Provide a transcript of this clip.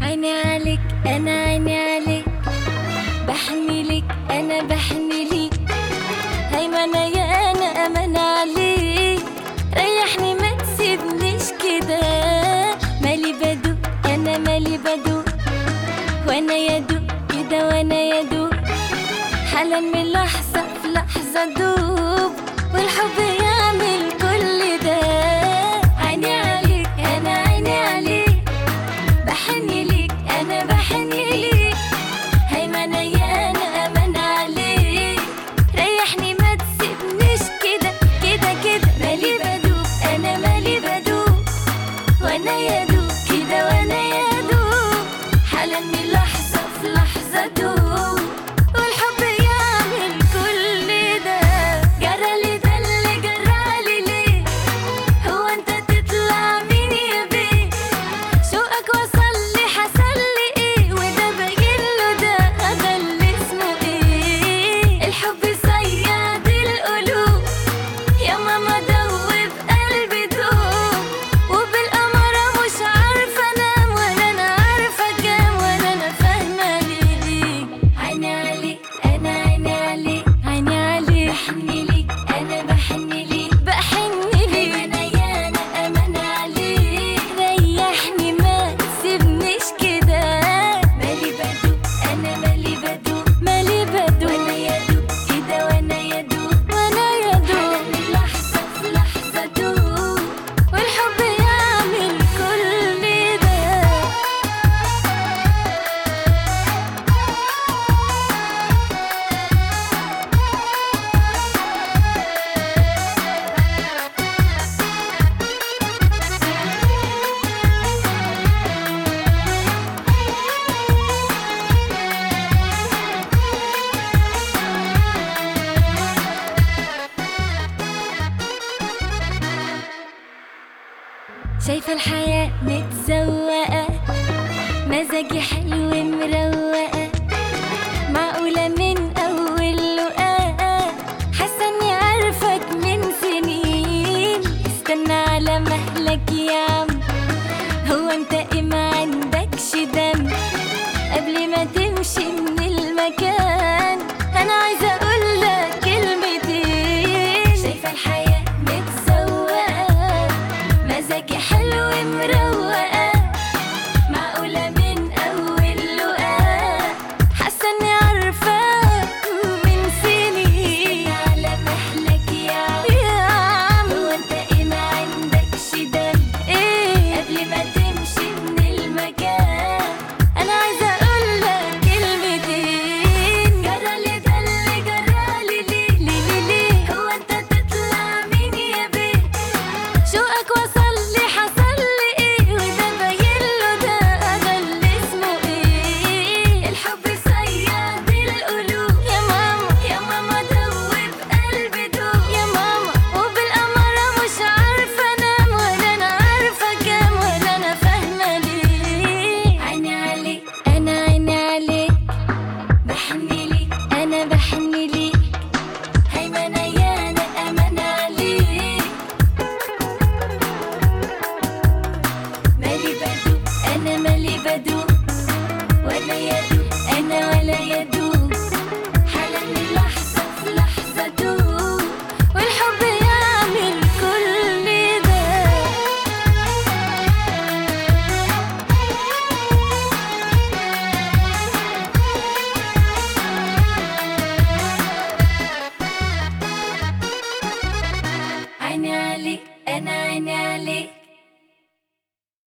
عيني عليك انا عيني عليك، بحني ليك انا بحني ليك، هيمنة يا انا امان عليك، ريحني ما تسيبنيش كده، مالي بدوق انا مالي بدوق، وانا يدوق كده وانا يدوق، حالا من لحظة في لحظة دوب، والحب يعمل كل ده. عيني عليك انا عيني عليك، بحني ليك انا بحني ليك، هيمنة يا انا امان عليك، ريحني ما تسيبنيش كده كده كده، مالي بدوق انا مالي بدوق، وانا يدوق كده وانا يدوق، حالا من لحظة في لحظة دوب، والحب يعمل كل ده. جرالي ده اللي جرالي ليه، هو انت تطلع مين يا بيه، شوقك وصل لي حصل لي ايه، وده باين له ده هذا اللي اسمه ايه، الحب صياد القلوب، يا ماما دوب قلبي دوب، وبالأمارة مش عارفة انام، ولا انا عارفة كام، ولا انا فاهمة ليه. عيني عليك انا عيني عليك، عيني عليك، بحني ليك انا بحني ليك، بحني ليك انا يا انا امان عليك، ريحني ما تسيبنيش كده، مالي بدوق انا مالي بدوق مالي بدوق، وانا يدوق كده وانا يدوق وانا يدوق، حالا من لحظة في لحظة دوب، والحب يعمل كل ده. شايفة الحياة متزوقة، مزاجي حلو مروقة، معقولة من أول لقاء، حاسة إني عارفك من سنين، استنى على مهلك يا عم، هو أنت إيه ما عندكش دم، قبل ما تمشي من المكان أنا عايزة أقولك كلمتين. شايفة الحياة متزوقة، مزاجي حلو مروقة، معقولة من أول لقاء، حاسة إني عارفاك من سنين، على مهلك يا عم، هو أنت إيه ما عندكش دم، إيه قبل ما تمشي من المكان أنا عايزة أقولك كلمتين. جرالي ده اللي جرالي ليه ليه ليه، هو أنت تطلع مين يا بيه، شوقك وصل لي حصل لي ايه، وده باين له ده هذا اللي اسمه ايه، الحب صياد القلوب، يا ماما يا ماما دوب قلبي دوب، يا ماما وبالأمارة مش عارفة انام، ولا انا عارفة كام، ولا انا فاهمة ليه. عيني عليك انا عيني عليك، بحني ليك انا بحني ليك، هيمنة يا انا امان عليك، مالي بدوق انا مالي بدوق، ولا يدوق انا ولا يدوق.